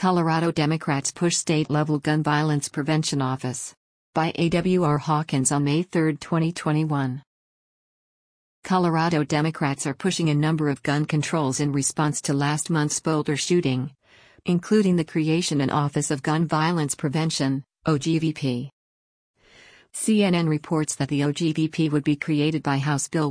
Colorado Democrats push state-level gun violence prevention office. By A.W.R. Hawkins on May 3, 2021. Colorado Democrats are pushing a number of gun controls in response to last month's Boulder shooting, including the creation of an Office of Gun Violence Prevention, OGVP. CNN reports that the OGVP would be created by House Bill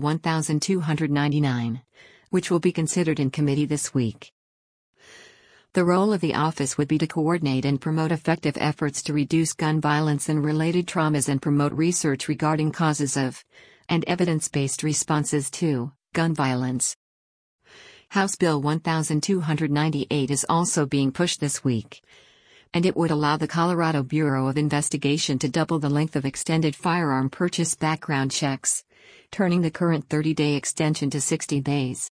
1299, which will be considered in committee this week. The role of the office would be to coordinate and promote effective efforts to reduce gun violence and related traumas and promote research regarding causes of, and evidence-based responses to, gun violence. House Bill 1298 is also being pushed this week, and it would allow the Colorado Bureau of Investigation to double the length of extended firearm purchase background checks, turning the current 30-day extension to 60 days.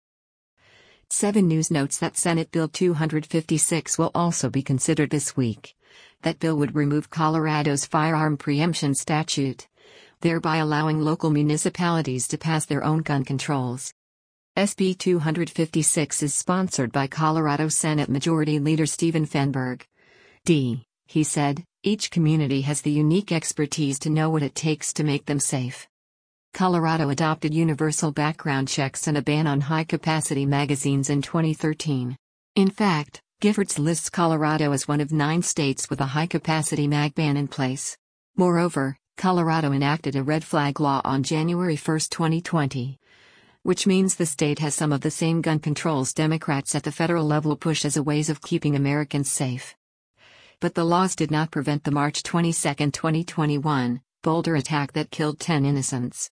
7 News notes that Senate Bill 256 will also be considered this week. That bill would remove Colorado's firearm preemption statute, thereby allowing local municipalities to pass their own gun controls. SB 256 is sponsored by Colorado Senate Majority Leader Stephen Fenberg. He said, each community has the unique expertise to know what it takes to make them safe. Colorado adopted universal background checks and a ban on high-capacity magazines in 2013. In fact, Giffords lists Colorado as one of 9 states with a high-capacity mag ban in place. Moreover, Colorado enacted a red flag law on January 1, 2020, which means the state has some of the same gun controls Democrats at the federal level push as a ways of keeping Americans safe. But the laws did not prevent the March 22, 2021, Boulder attack that killed 10 innocents.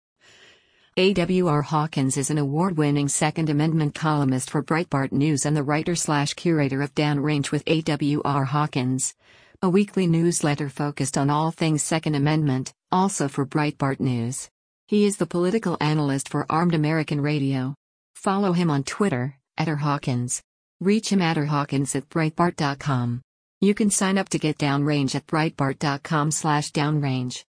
A.W.R. Hawkins is an award-winning Second Amendment columnist for Breitbart News and the writer/curator of Downrange with A.W.R. Hawkins, a weekly newsletter focused on all things Second Amendment, also for Breitbart News. He is the political analyst for Armed American Radio. Follow him on Twitter, @rhawkins. Reach him @rhawkins@breitbart.com. You can sign up to get Downrange at breitbart.com/downrange.